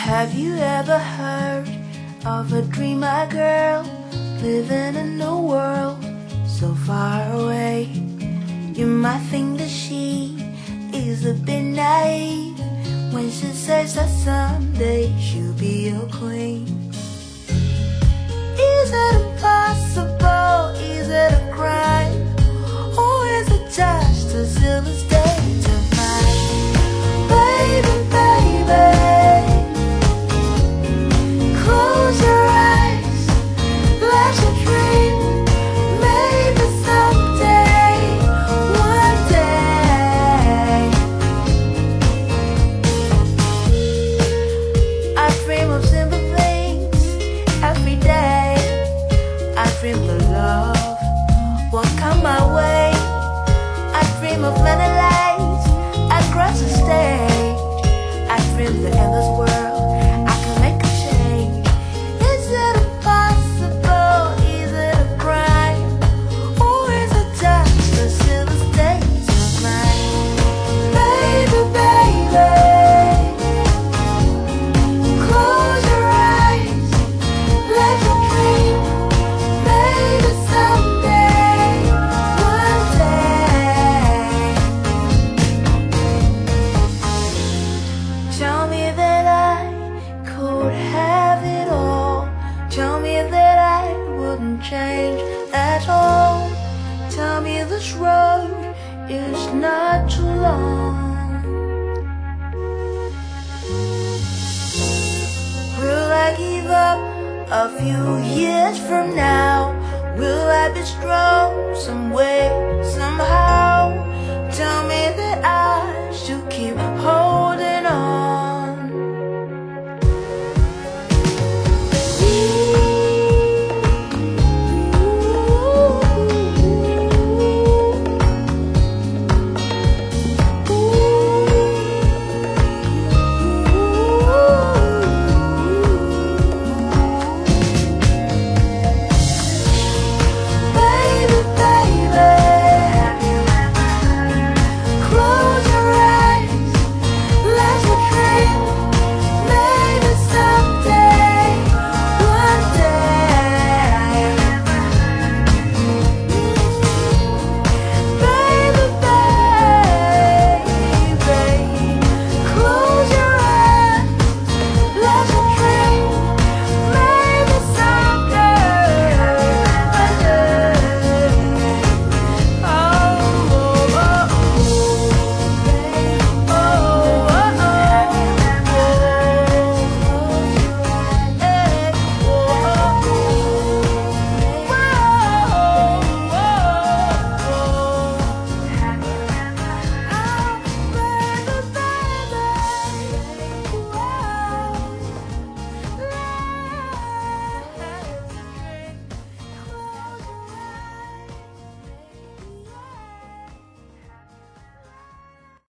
Have you ever heard of a dreamer girl living in a world so far away? You might think that she is a bit naive when she says that someday she'll be your queen. Is it impossible? Is it a crime? Or is it just a silly state of mind? Baby, baby, close your eyes, let your dream. Maybe someday, one day, I dream of simple things every day. I dream the love will come my way. I dream of many lights across the stage. I dream the endless world I can make a change. Is it impossible? Is it a crime? Or is it just a silly state of mind? Baby, baby, close your eyes, let your dream. Maybe someday, one day. Tell me that I could have it all. Tell me that I wouldn't change at all. Tell me this road is not too long. Will I give up a few years from now? Will I be strong some way, somehow?